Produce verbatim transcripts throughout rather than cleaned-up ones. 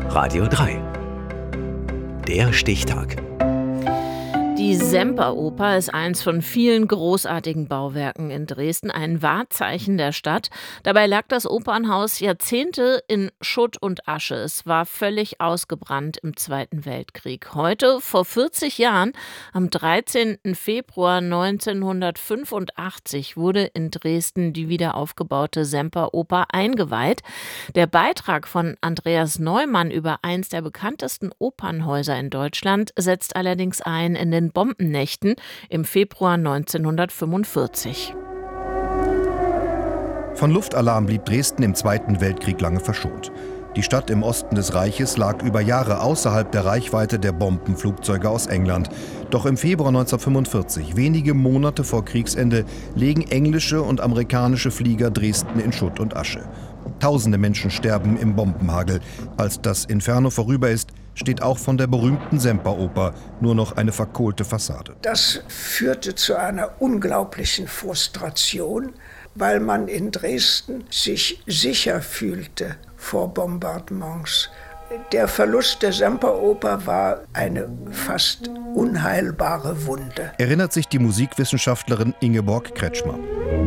Radio drei. Der Stichtag. Die Semperoper ist eins von vielen großartigen Bauwerken in Dresden, ein Wahrzeichen der Stadt. Dabei lag das Opernhaus Jahrzehnte in Schutt und Asche. Es war völlig ausgebrannt im Zweiten Weltkrieg. Heute, vor vierzig Jahren, am dreizehnten Februar neunzehnhundertfünfundachtzig, wurde in Dresden die wiederaufgebaute Semperoper eingeweiht. Der Beitrag von Andreas Neumann über eins der bekanntesten Opernhäuser in Deutschland setzt allerdings ein in den Bombennächten im Februar neunzehnhundertfünfundvierzig. Von Luftalarm blieb Dresden im Zweiten Weltkrieg lange verschont. Die Stadt im Osten des Reiches lag über Jahre außerhalb der Reichweite der Bombenflugzeuge aus England. Doch im Februar neunzehnhundertfünfundvierzig, wenige Monate vor Kriegsende, legen englische und amerikanische Flieger Dresden in Schutt und Asche. Tausende Menschen sterben im Bombenhagel. Als das Inferno vorüber ist, steht auch von der berühmten Semperoper nur noch eine verkohlte Fassade. Das führte zu einer unglaublichen Frustration, weil man in Dresden sich sicher fühlte vor Bombardements. Der Verlust der Semperoper war eine fast unheilbare Wunde. Erinnert sich die Musikwissenschaftlerin Ingeborg Kretschmer.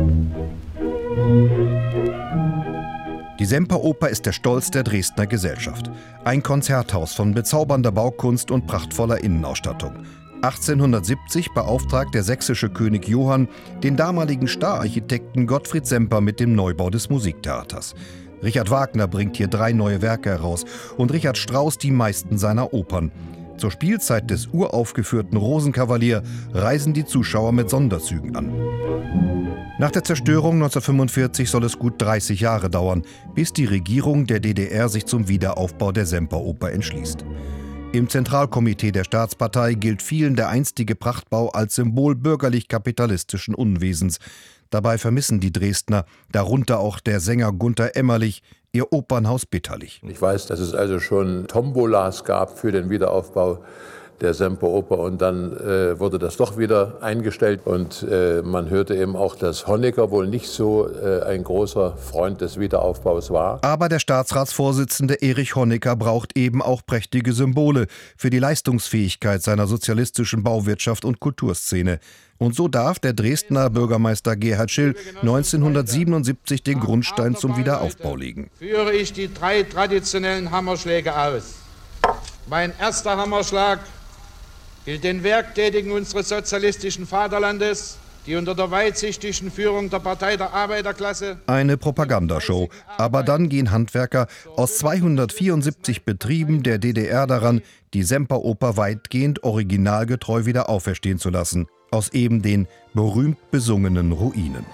Die Semperoper ist der Stolz der Dresdner Gesellschaft. Ein Konzerthaus von bezaubernder Baukunst und prachtvoller Innenausstattung. achtzehnhundertsiebzig beauftragt der sächsische König Johann den damaligen Stararchitekten Gottfried Semper mit dem Neubau des Musiktheaters. Richard Wagner bringt hier drei neue Werke heraus und Richard Strauss die meisten seiner Opern. Zur Spielzeit des uraufgeführten Rosenkavalier reisen die Zuschauer mit Sonderzügen an. Nach der Zerstörung neunzehnhundertfünfundvierzig soll es gut dreißig Jahre dauern, bis die Regierung der D D R sich zum Wiederaufbau der Semperoper entschließt. Im Zentralkomitee der Staatspartei gilt vielen der einstige Prachtbau als Symbol bürgerlich-kapitalistischen Unwesens. Dabei vermissen die Dresdner, darunter auch der Sänger Gunther Emmerlich, ihr Opernhaus bitterlich. Ich weiß, dass es also schon Tombolas gab für den Wiederaufbau der Semperoper und dann äh, wurde das doch wieder eingestellt und äh, man hörte eben auch, dass Honecker wohl nicht so äh, ein großer Freund des Wiederaufbaus war. Aber der Staatsratsvorsitzende Erich Honecker braucht eben auch prächtige Symbole für die Leistungsfähigkeit seiner sozialistischen Bauwirtschaft und Kulturszene. Und so darf der Dresdner Bürgermeister Gerhard Schill neunzehnhundertsiebenundsiebzig den Grundstein zum Wiederaufbau legen. Führe ich die drei traditionellen Hammerschläge aus. Mein erster Hammerschlag gilt den Werktätigen unseres sozialistischen Vaterlandes, die unter der weitsichtigen Führung der Partei der Arbeiterklasse... Eine Propagandashow. Aber dann gehen Handwerker aus zweihundertvierundsiebzig Betrieben der D D R daran, die Semperoper weitgehend originalgetreu wieder auferstehen zu lassen. Aus eben den berühmt besungenen Ruinen.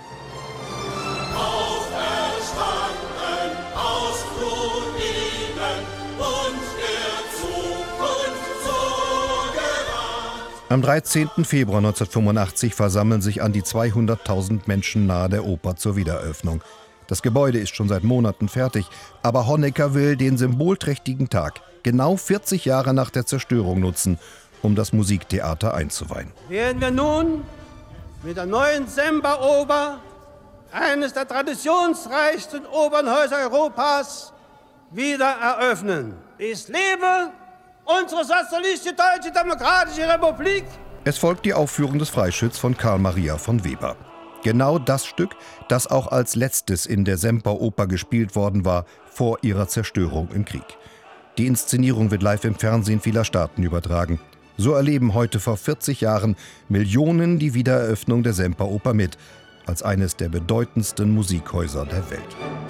Am dreizehnten Februar neunzehnhundertfünfundachtzig versammeln sich an die zweihunderttausend Menschen nahe der Oper zur Wiedereröffnung. Das Gebäude ist schon seit Monaten fertig, aber Honecker will den symbolträchtigen Tag genau vierzig Jahre nach der Zerstörung nutzen, um das Musiktheater einzuweihen. Werden wir nun mit der neuen Semperoper eines der traditionsreichsten Opernhäuser Europas wieder eröffnen. Es lebe unsere sozialistische Deutsche Demokratische Republik! Es folgt die Aufführung des Freischütz von Karl Maria von Weber. Genau das Stück, das auch als letztes in der Semperoper gespielt worden war, vor ihrer Zerstörung im Krieg. Die Inszenierung wird live im Fernsehen vieler Staaten übertragen. So erleben heute vor vierzig Jahren Millionen die Wiedereröffnung der Semperoper mit, als eines der bedeutendsten Musikhäuser der Welt.